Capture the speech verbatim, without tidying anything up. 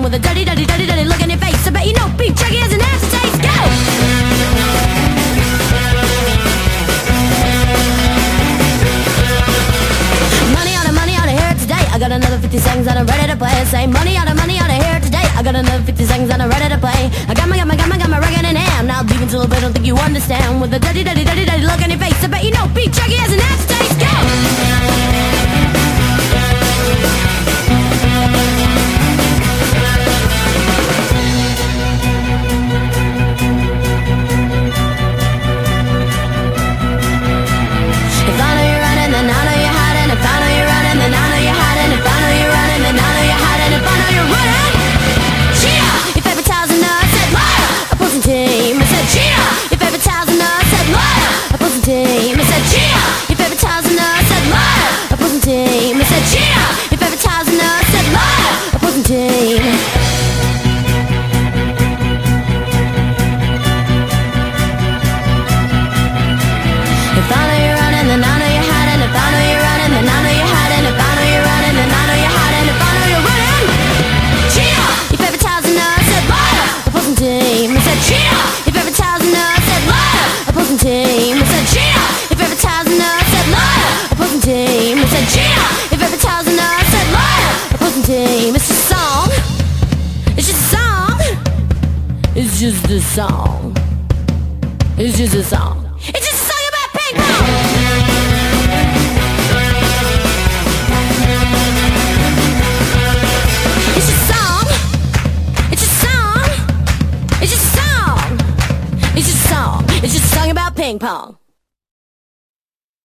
with a dirty, dirty, dirty, dirty look in your face. I bet you know beef jerky has an aftertaste. Go! Money on the money on the hair today. I got another fifty seconds and I'm ready to play. Say money on the money on the hair today. I got another fifty seconds and I'm ready to play. I got my, got my, got my, got my record in hand. Now leave until a bit, don't think you understand. With a dirty, dirty, dirty, dirty look in your face. I bet you know beef jerky has an aftertaste. Go! It's just a song. It's just a song. It's just a song about ping pong. It's just a song. It's just a song. It's just a song. It's just a song. It's just a song about ping pong.